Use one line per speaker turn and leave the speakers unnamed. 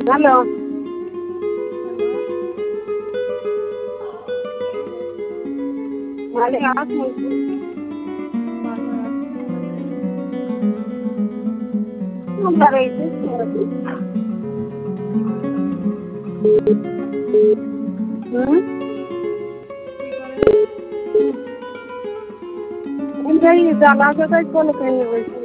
Hello. ভালো আছি। ভালো আছি। হুম। এই জালা জায়গায় কোন কেন বলছি।